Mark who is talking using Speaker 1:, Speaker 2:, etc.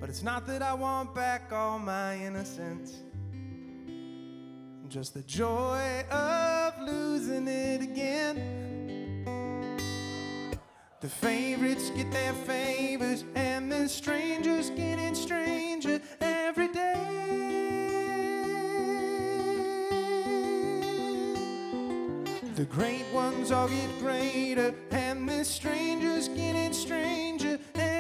Speaker 1: But it's not that I want back all my innocence, just the joy of losing it again. The favorites get their favors, and the strangers getting stranger every day. The great ones all get greater, and the strangers getting stranger every day.